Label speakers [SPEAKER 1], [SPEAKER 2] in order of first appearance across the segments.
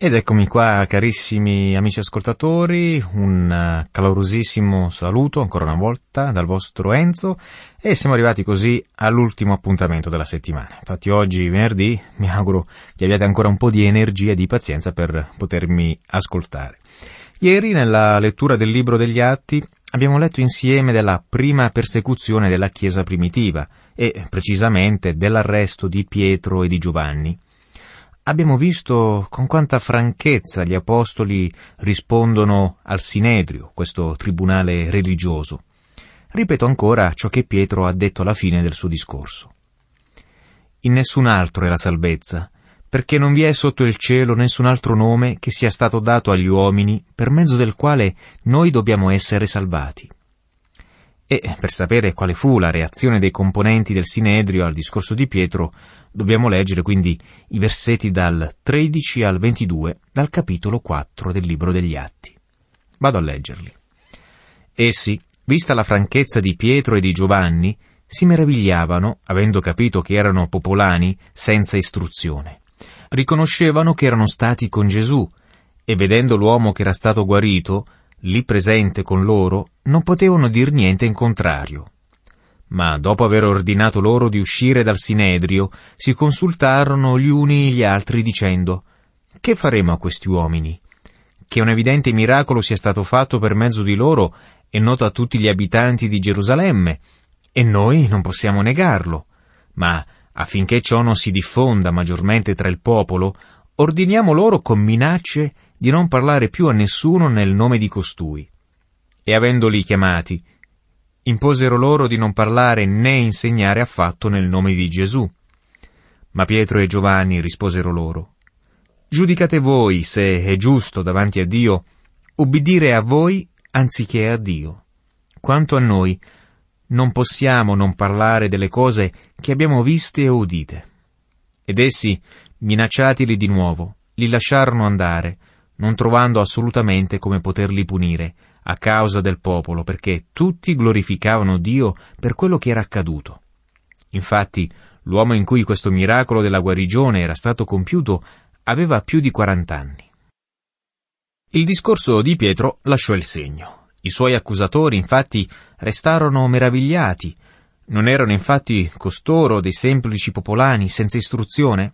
[SPEAKER 1] Ed eccomi qua, carissimi amici ascoltatori, un calorosissimo saluto ancora una volta dal vostro Enzo, e siamo arrivati così all'ultimo appuntamento della settimana. Infatti oggi, venerdì, mi auguro che abbiate ancora un po' di energia e di pazienza per potermi ascoltare. Ieri, nella lettura del libro degli Atti, abbiamo letto insieme della prima persecuzione della Chiesa primitiva e, precisamente, dell'arresto di Pietro e di Giovanni. Abbiamo visto con quanta franchezza gli apostoli rispondono al Sinedrio, questo tribunale religioso. Ripeto ancora ciò che Pietro ha detto alla fine del suo discorso. In nessun altro è la salvezza, perché non vi è sotto il cielo nessun altro nome che sia stato dato agli uomini per mezzo del quale noi dobbiamo essere salvati. E per sapere quale fu la reazione dei componenti del Sinedrio al discorso di Pietro, dobbiamo leggere quindi i versetti dal 13 al 22 dal capitolo 4 del libro degli Atti. Vado a leggerli. Essi, vista la franchezza di Pietro e di Giovanni, si meravigliavano, avendo capito che erano popolani senza istruzione. Riconoscevano che erano stati con Gesù, e vedendo l'uomo che era stato guarito, lì presente con loro, non potevano dir niente in contrario. Ma dopo aver ordinato loro di uscire dal Sinedrio, si consultarono gli uni gli altri dicendo: «Che faremo a questi uomini? Che un evidente miracolo sia stato fatto per mezzo di loro è noto a tutti gli abitanti di Gerusalemme, e noi non possiamo negarlo. Ma affinché ciò non si diffonda maggiormente tra il popolo, ordiniamo loro con minacce di non parlare più a nessuno nel nome di costui». E avendoli chiamati, imposero loro di non parlare né insegnare affatto nel nome di Gesù. Ma Pietro e Giovanni risposero loro: «Giudicate voi se è giusto davanti a Dio ubbidire a voi anziché a Dio. Quanto a noi, non possiamo non parlare delle cose che abbiamo viste e udite». Ed essi, minacciatili di nuovo, li lasciarono andare, non trovando assolutamente come poterli punire, a causa del popolo, perché tutti glorificavano Dio per quello che era accaduto. Infatti, l'uomo in cui questo miracolo della guarigione era stato compiuto aveva più di 40 anni. Il discorso di Pietro lasciò il segno. I suoi accusatori, infatti, restarono meravigliati. Non erano infatti costoro dei semplici popolani senza istruzione?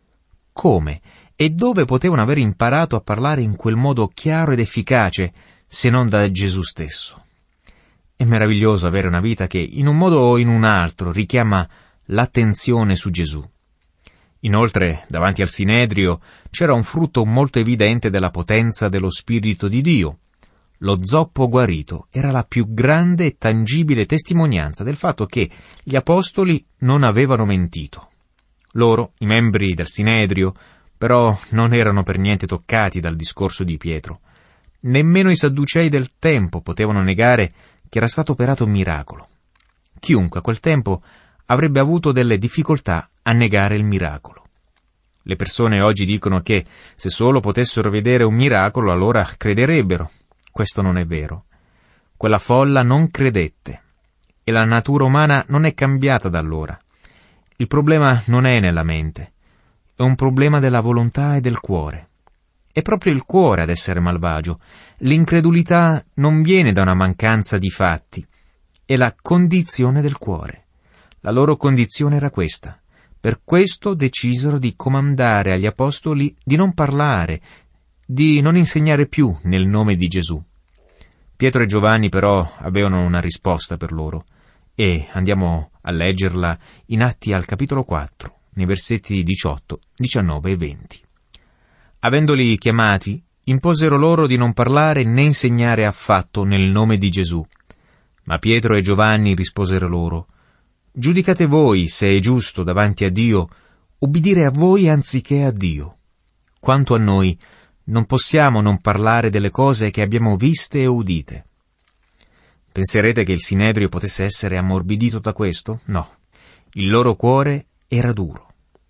[SPEAKER 1] Come e dove potevano aver imparato a parlare in quel modo chiaro ed efficace, se non da Gesù stesso? È meraviglioso avere una vita che, in un modo o in un altro, richiama l'attenzione su Gesù. Inoltre, davanti al Sinedrio, c'era un frutto molto evidente della potenza dello Spirito di Dio. Lo zoppo guarito era la più grande e tangibile testimonianza del fatto che gli apostoli non avevano mentito. Loro, i membri del Sinedrio, però non erano per niente toccati dal discorso di Pietro. Nemmeno i sadducei del tempo potevano negare che era stato operato un miracolo. Chiunque a quel tempo avrebbe avuto delle difficoltà a negare il miracolo. Le persone oggi dicono che se solo potessero vedere un miracolo allora crederebbero. Questo non è vero. Quella folla non credette, e la natura umana non è cambiata da allora. Il problema non è nella mente, è un problema della volontà e del cuore. È proprio il cuore ad essere malvagio. L'incredulità non viene da una mancanza di fatti, è la condizione del cuore. La loro condizione era questa. Per questo decisero di comandare agli apostoli di non parlare, di non insegnare più nel nome di Gesù. Pietro e Giovanni però avevano una risposta per loro, e andiamo a leggerla in Atti al capitolo 4, nei versetti 18, 19 e 20. Avendoli chiamati, imposero loro di non parlare né insegnare affatto nel nome di Gesù. Ma Pietro e Giovanni risposero loro: «Giudicate voi se è giusto davanti a Dio ubbidire a voi anziché a Dio. Quanto a noi, non possiamo non parlare delle cose che abbiamo viste e udite». Penserete che il Sinedrio potesse essere ammorbidito da questo? No. Il loro cuore era duro.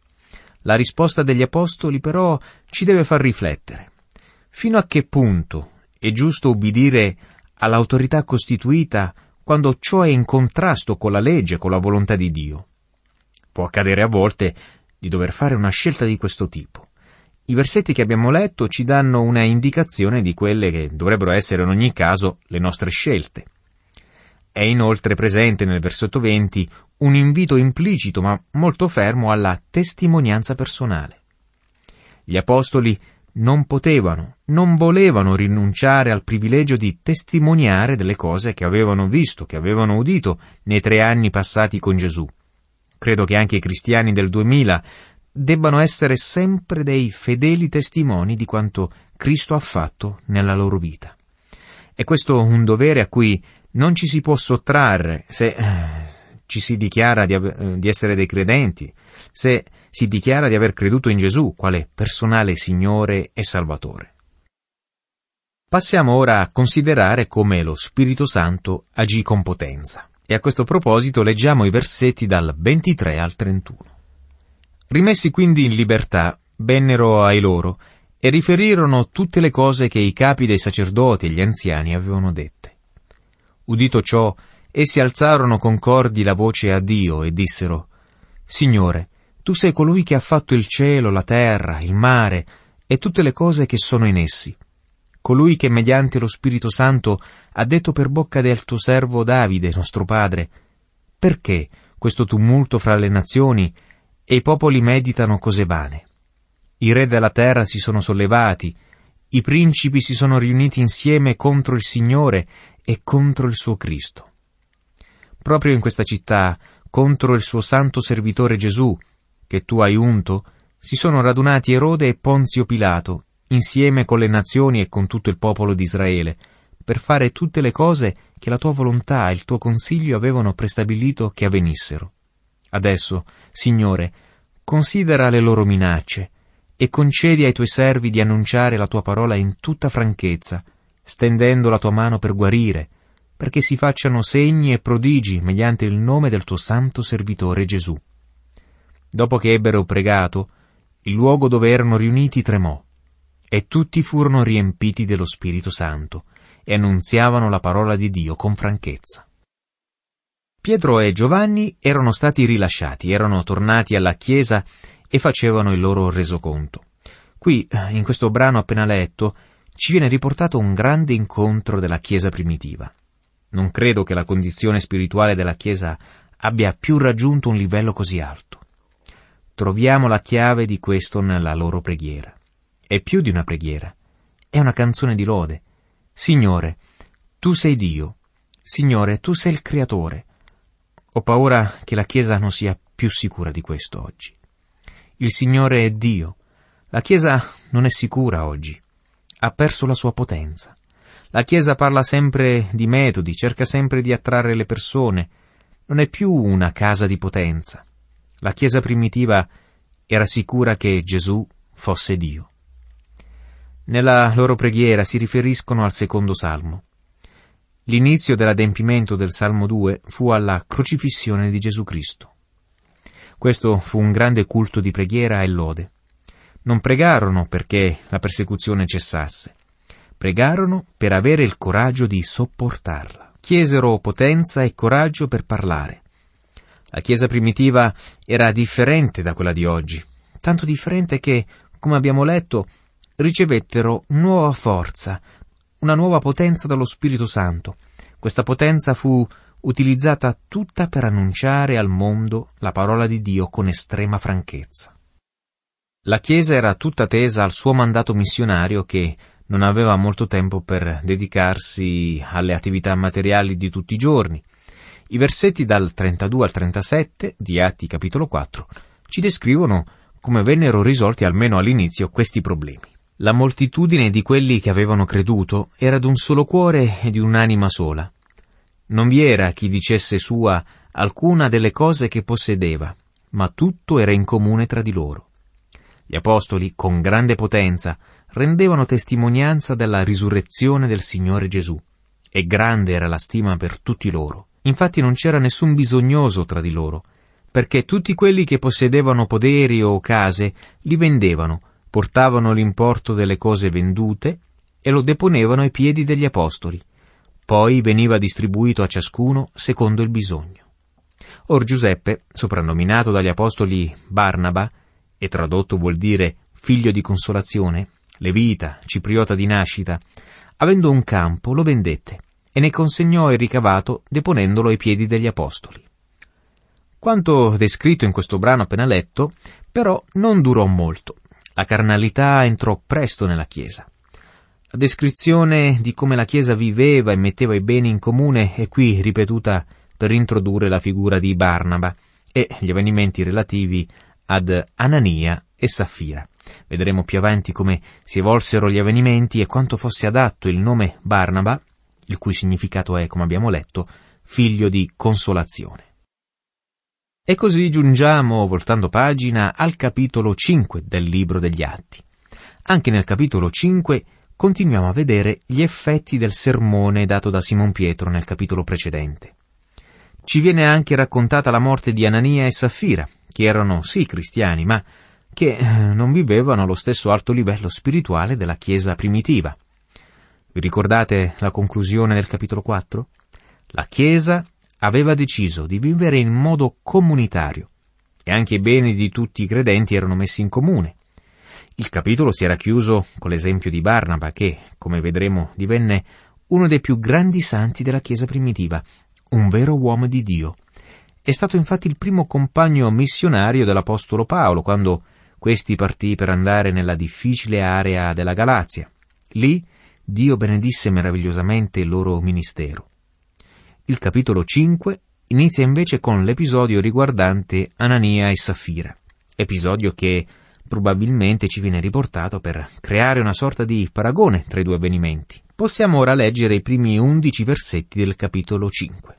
[SPEAKER 1] La risposta degli apostoli però ci deve far riflettere. Fino a che punto è giusto ubbidire all'autorità costituita quando ciò è in contrasto con la legge, con la volontà di Dio? Può accadere a volte di dover fare una scelta di questo tipo. I versetti che abbiamo letto ci danno una indicazione di quelle che dovrebbero essere in ogni caso le nostre scelte. È inoltre presente nel versetto 20 un invito implicito ma molto fermo alla testimonianza personale. Gli apostoli non potevano, non volevano rinunciare al privilegio di testimoniare delle cose che avevano visto, che avevano udito nei 3 anni passati con Gesù. Credo che anche i cristiani del 2000 debbano essere sempre dei fedeli testimoni di quanto Cristo ha fatto nella loro vita. È questo un dovere a cui non ci si può sottrarre se ci si dichiara di essere dei credenti, se si dichiara di aver creduto in Gesù quale personale Signore e Salvatore. Passiamo ora a considerare come lo Spirito Santo agì con potenza. E a questo proposito leggiamo i versetti dal 23 al 31. Rimessi quindi in libertà, vennero ai loro e riferirono tutte le cose che i capi dei sacerdoti e gli anziani avevano dette. Udito ciò, essi alzarono concordi la voce a Dio e dissero: Signore, tu sei colui che ha fatto il cielo, la terra, il mare e tutte le cose che sono in essi. Colui che mediante lo Spirito Santo ha detto per bocca del tuo servo Davide, nostro padre: perché questo tumulto fra le nazioni e i popoli meditano cose vane? I re della terra si sono sollevati, i principi si sono riuniti insieme contro il Signore e contro il suo Cristo. Proprio in questa città, contro il suo santo servitore Gesù, che tu hai unto, si sono radunati Erode e Ponzio Pilato, insieme con le nazioni e con tutto il popolo di Israele, per fare tutte le cose che la tua volontà e il tuo consiglio avevano prestabilito che avvenissero. Adesso, Signore, considera le loro minacce e concedi ai tuoi servi di annunciare la tua parola in tutta franchezza, stendendo la tua mano per guarire, perché si facciano segni e prodigi mediante il nome del tuo santo servitore Gesù. Dopo che ebbero pregato, il luogo dove erano riuniti tremò, e tutti furono riempiti dello Spirito Santo, e annunziavano la parola di Dio con franchezza. Pietro e Giovanni erano stati rilasciati, erano tornati alla chiesa e facevano il loro resoconto. Qui, in questo brano appena letto, ci viene riportato un grande incontro della chiesa primitiva. Non credo che la condizione spirituale della chiesa abbia più raggiunto un livello così alto. Troviamo la chiave di questo nella loro preghiera. È più di una preghiera, è una canzone di lode. Signore, tu sei Dio. Signore, tu sei il Creatore. Ho paura che la Chiesa non sia più sicura di questo oggi. Il Signore è Dio. La Chiesa non è sicura oggi. Ha perso la sua potenza. La Chiesa parla sempre di metodi, cerca sempre di attrarre le persone. Non è più una casa di potenza. La Chiesa primitiva era sicura che Gesù fosse Dio. Nella loro preghiera si riferiscono al secondo salmo. L'inizio dell'adempimento del Salmo 2 fu alla crocifissione di Gesù Cristo. Questo fu un grande culto di preghiera e lode. Non pregarono perché la persecuzione cessasse. Pregarono per avere il coraggio di sopportarla. Chiesero potenza e coraggio per parlare. La Chiesa primitiva era differente da quella di oggi, tanto differente che, come abbiamo letto, ricevettero nuova forza, una nuova potenza dallo Spirito Santo. Questa potenza fu utilizzata tutta per annunciare al mondo la parola di Dio con estrema franchezza. La Chiesa era tutta tesa al suo mandato missionario che non aveva molto tempo per dedicarsi alle attività materiali di tutti i giorni. I versetti dal 32 al 37 di Atti capitolo 4 ci descrivono come vennero risolti almeno all'inizio questi problemi. La moltitudine di quelli che avevano creduto era d'un solo cuore e di un'anima sola. Non vi era chi dicesse sua alcuna delle cose che possedeva, ma tutto era in comune tra di loro. Gli apostoli, con grande potenza, rendevano testimonianza della risurrezione del Signore Gesù, e grande era la stima per tutti loro. Infatti non c'era nessun bisognoso tra di loro, perché tutti quelli che possedevano poderi o case li vendevano, portavano l'importo delle cose vendute e lo deponevano ai piedi degli apostoli. Poi veniva distribuito a ciascuno secondo il bisogno. Or Giuseppe, soprannominato dagli apostoli Barnaba, e tradotto vuol dire figlio di consolazione, levita, cipriota di nascita, avendo un campo, lo vendette e ne consegnò il ricavato deponendolo ai piedi degli apostoli. Quanto descritto in questo brano appena letto, però, non durò molto. La carnalità entrò presto nella Chiesa. La descrizione di come la Chiesa viveva e metteva i beni in comune è qui ripetuta per introdurre la figura di Barnaba e gli avvenimenti relativi ad Anania e Saffira. Vedremo più avanti come si evolsero gli avvenimenti e quanto fosse adatto il nome Barnaba, il cui significato è, come abbiamo letto, figlio di consolazione. E così giungiamo, voltando pagina, al capitolo 5 del libro degli Atti. Anche nel capitolo 5 continuiamo a vedere gli effetti del sermone dato da Simon Pietro nel capitolo precedente. Ci viene anche raccontata la morte di Anania e Saffira, che erano sì cristiani, ma che non vivevano allo stesso alto livello spirituale della Chiesa primitiva. Vi ricordate la conclusione del capitolo 4? La Chiesa aveva deciso di vivere in modo comunitario e anche i beni di tutti i credenti erano messi in comune. Il capitolo si era chiuso con l'esempio di Barnaba che, come vedremo, divenne uno dei più grandi santi della Chiesa primitiva, un vero uomo di Dio. È stato infatti il primo compagno missionario dell'Apostolo Paolo quando questi partì per andare nella difficile area della Galazia. Lì Dio benedisse meravigliosamente il loro ministero. Il capitolo 5 inizia invece con l'episodio riguardante Anania e Saffira, episodio che probabilmente ci viene riportato per creare una sorta di paragone tra i due avvenimenti. Possiamo ora leggere i primi 11 versetti del capitolo 5.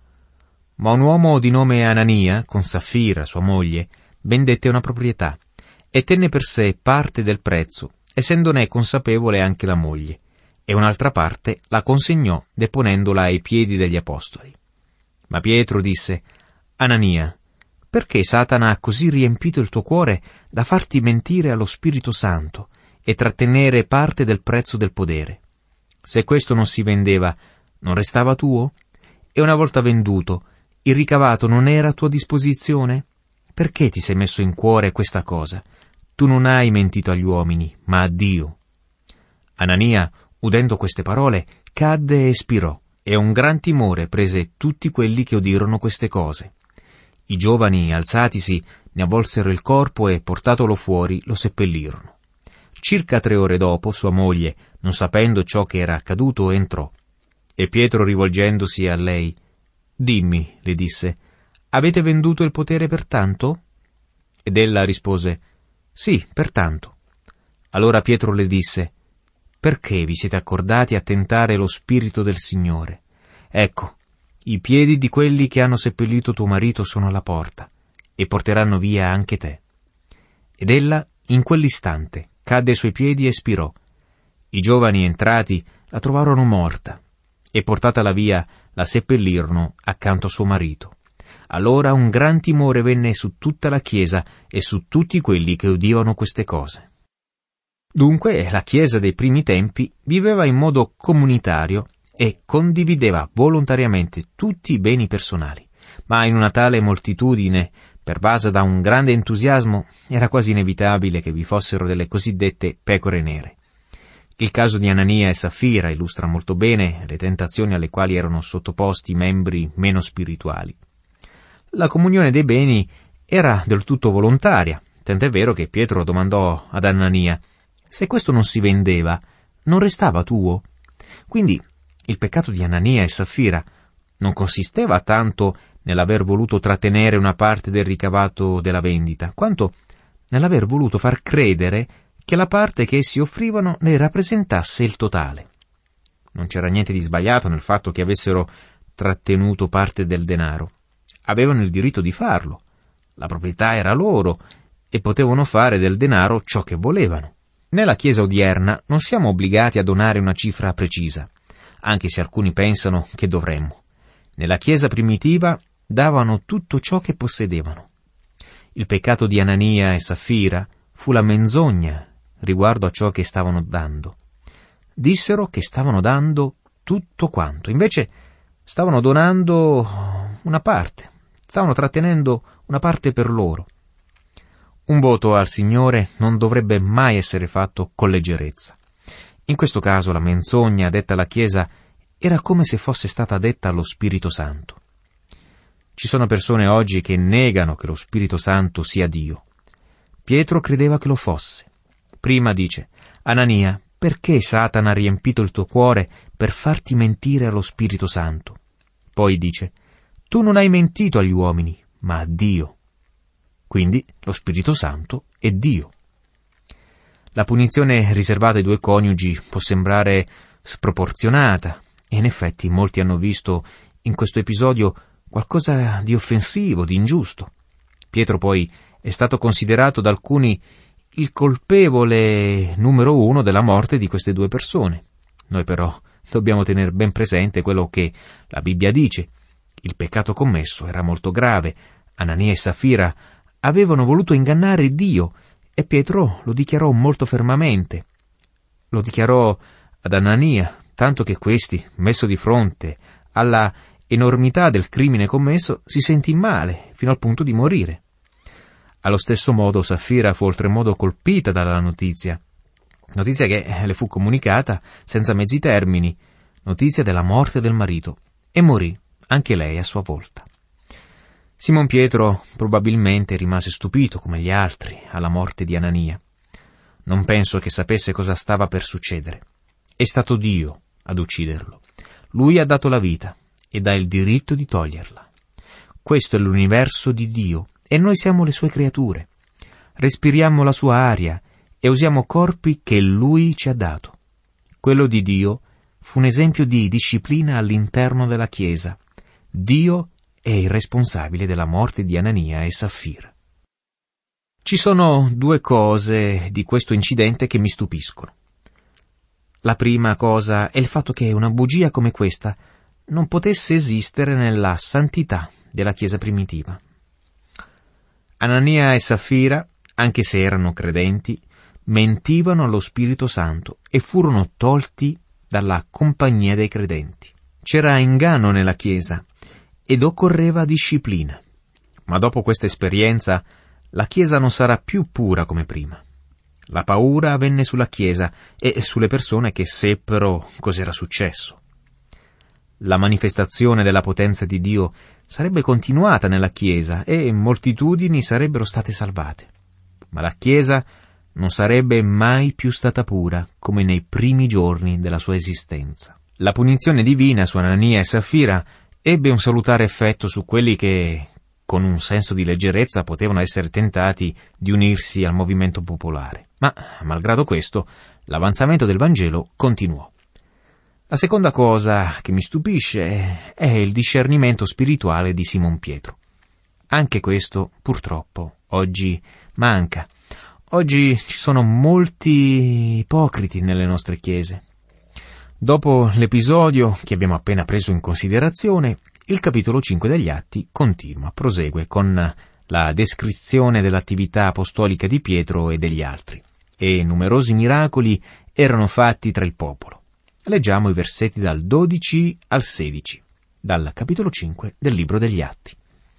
[SPEAKER 1] Ma un uomo di nome Anania, con Saffira, sua moglie, vendette una proprietà e tenne per sé parte del prezzo, essendone consapevole anche la moglie, e un'altra parte la consegnò deponendola ai piedi degli apostoli. Ma Pietro disse: Anania, perché Satana ha così riempito il tuo cuore da farti mentire allo Spirito Santo e trattenere parte del prezzo del podere? Se questo non si vendeva, non restava tuo? E una volta venduto, il ricavato non era a tua disposizione? Perché ti sei messo in cuore questa cosa? Tu non hai mentito agli uomini, ma a Dio. Anania, udendo queste parole, cadde e spirò, e un gran timore prese tutti quelli che udirono queste cose. I giovani, alzatisi, ne avvolsero il corpo e, portatolo fuori, lo seppellirono. Circa 3 ore dopo, sua moglie, non sapendo ciò che era accaduto, entrò. E Pietro, rivolgendosi a lei: «Dimmi», le disse, «avete venduto il potere per tanto?» Ed ella rispose: «Sì, per tanto». Allora Pietro le disse: «Perché vi siete accordati a tentare lo Spirito del Signore? Ecco, i piedi di quelli che hanno seppellito tuo marito sono alla porta, e porteranno via anche te». Ed ella, in quell'istante, cadde ai suoi piedi e spirò. I giovani entrati la trovarono morta, e portatala via la seppellirono accanto a suo marito. Allora un gran timore venne su tutta la Chiesa e su tutti quelli che udivano queste cose. Dunque la Chiesa dei primi tempi viveva in modo comunitario e condivideva volontariamente tutti i beni personali, ma in una tale moltitudine, pervasa da un grande entusiasmo, era quasi inevitabile che vi fossero delle cosiddette pecore nere. Il caso di Anania e Saffira illustra molto bene le tentazioni alle quali erano sottoposti i membri meno spirituali. La comunione dei beni era del tutto volontaria, tant'è vero che Pietro domandò ad Anania: «Se questo non si vendeva, non restava tuo?» Quindi il peccato di Anania e Saffira non consisteva tanto nell'aver voluto trattenere una parte del ricavato della vendita, quanto nell'aver voluto far credere che la parte che essi offrivano ne rappresentasse il totale. Non c'era niente di sbagliato nel fatto che avessero trattenuto parte del denaro. Avevano il diritto di farlo. La proprietà era loro e potevano fare del denaro ciò che volevano. Nella Chiesa odierna non siamo obbligati a donare una cifra precisa, anche se alcuni pensano che dovremmo. Nella Chiesa primitiva davano tutto ciò che possedevano. Il peccato di Anania e Saffira fu la menzogna riguardo a ciò che stavano dando. Dissero che stavano dando tutto quanto, invece stavano donando una parte, stavano trattenendo una parte per loro. Un voto al Signore non dovrebbe mai essere fatto con leggerezza. In questo caso la menzogna detta alla Chiesa era come se fosse stata detta allo Spirito Santo. Ci sono persone oggi che negano che lo Spirito Santo sia Dio. Pietro credeva che lo fosse. Prima dice: Anania, perché Satana ha riempito il tuo cuore per farti mentire allo Spirito Santo? Poi dice: tu non hai mentito agli uomini, ma a Dio. Quindi lo Spirito Santo è Dio. La punizione riservata ai due coniugi può sembrare sproporzionata, e in effetti molti hanno visto in questo episodio qualcosa di offensivo, di ingiusto. Pietro poi è stato considerato da alcuni il colpevole numero 1 della morte di queste due persone. Noi però dobbiamo tenere ben presente quello che la Bibbia dice. Il peccato commesso era molto grave. Anania e Safira avevano voluto ingannare Dio e Pietro lo dichiarò molto fermamente. Lo dichiarò ad Anania, tanto che questi, messo di fronte alla enormità del crimine commesso, si sentì male fino al punto di morire. Allo stesso modo Safira fu oltremodo colpita dalla notizia che le fu comunicata senza mezzi termini, notizia della morte del marito, e morì anche lei a sua volta. Simon Pietro probabilmente rimase stupito come gli altri alla morte di Anania. Non penso che sapesse cosa stava per succedere. È stato Dio ad ucciderlo. Lui ha dato la vita ed ha il diritto di toglierla. Questo è l'universo di Dio e noi siamo le sue creature. Respiriamo la sua aria e usiamo corpi che Lui ci ha dato. Quello di Dio fu un esempio di disciplina all'interno della Chiesa. Dio è il responsabile della morte di Anania e Safira. Ci sono due cose di questo incidente che mi stupiscono. La prima cosa è il fatto che una bugia come questa non potesse esistere nella santità della Chiesa primitiva. Anania e Safira, anche se erano credenti, mentivano allo Spirito Santo e furono tolti dalla compagnia dei credenti. C'era inganno nella Chiesa ed occorreva disciplina. Ma dopo questa esperienza la Chiesa non sarà più pura come prima. La paura venne sulla Chiesa e sulle persone che seppero cos'era successo. La manifestazione della potenza di Dio sarebbe continuata nella Chiesa e moltitudini sarebbero state salvate. Ma la Chiesa non sarebbe mai più stata pura come nei primi giorni della sua esistenza. La punizione divina su Anania e Safira ebbe un salutare effetto su quelli che, con un senso di leggerezza, potevano essere tentati di unirsi al movimento popolare. Ma, malgrado questo, l'avanzamento del Vangelo continuò. La seconda cosa che mi stupisce è il discernimento spirituale di Simon Pietro. Anche questo, purtroppo, oggi manca. Oggi ci sono molti ipocriti nelle nostre chiese. Dopo l'episodio che abbiamo appena preso in considerazione, il capitolo 5 degli Atti prosegue con la descrizione dell'attività apostolica di Pietro e degli altri, e numerosi miracoli erano fatti tra il popolo. Leggiamo i versetti dal 12 al 16, dal capitolo 5 del libro degli Atti.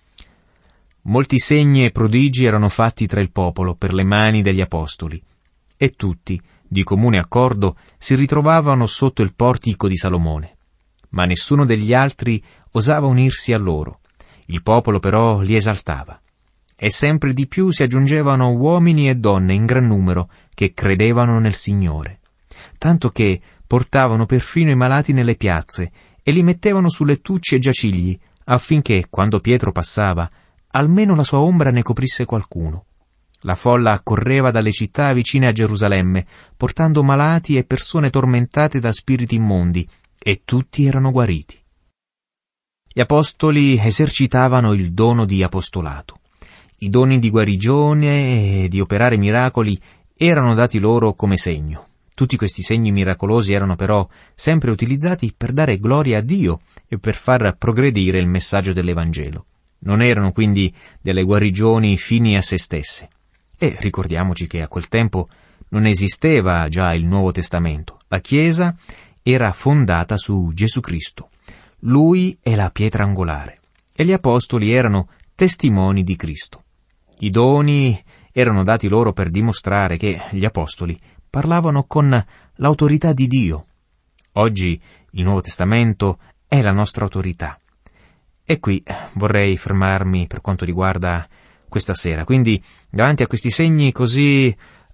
[SPEAKER 1] Molti segni e prodigi erano fatti tra il popolo per le mani degli apostoli, e tutti, di comune accordo, si ritrovavano sotto il portico di Salomone. Ma nessuno degli altri osava unirsi a loro. Il popolo però li esaltava. E sempre di più si aggiungevano uomini e donne in gran numero che credevano nel Signore, tanto che portavano perfino i malati nelle piazze e li mettevano su lettucci e giacigli, affinché, quando Pietro passava, almeno la sua ombra ne coprisse qualcuno. La folla accorreva dalle città vicine a Gerusalemme, portando malati e persone tormentate da spiriti immondi, e tutti erano guariti. Gli apostoli esercitavano il dono di apostolato. I doni di guarigione e di operare miracoli erano dati loro come segno. Tutti questi segni miracolosi erano però sempre utilizzati per dare gloria a Dio e per far progredire il messaggio dell'Evangelo. Non erano quindi delle guarigioni fini a se stesse. E ricordiamoci che a quel tempo non esisteva già il Nuovo Testamento. La Chiesa era fondata su Gesù Cristo. Lui è la pietra angolare e gli apostoli erano testimoni di Cristo. I doni erano dati loro per dimostrare che gli apostoli parlavano con l'autorità di Dio. Oggi il Nuovo Testamento è la nostra autorità. E qui vorrei fermarmi per quanto riguarda questa sera. Quindi, davanti a questi segni così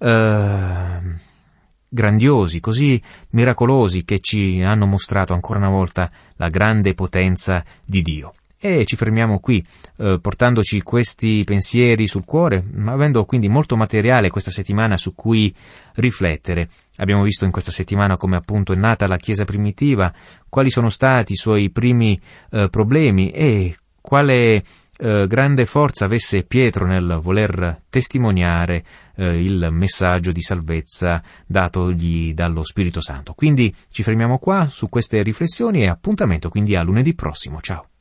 [SPEAKER 1] grandiosi, così miracolosi, che ci hanno mostrato ancora una volta la grande potenza di Dio. E ci fermiamo qui, portandoci questi pensieri sul cuore, avendo quindi molto materiale questa settimana su cui riflettere. Abbiamo visto in questa settimana come appunto è nata la Chiesa primitiva, quali sono stati i suoi primi problemi e quale grande forza avesse Pietro nel voler testimoniare il messaggio di salvezza datogli dallo Spirito Santo. Quindi ci fermiamo qua su queste riflessioni e appuntamento quindi a lunedì prossimo. Ciao!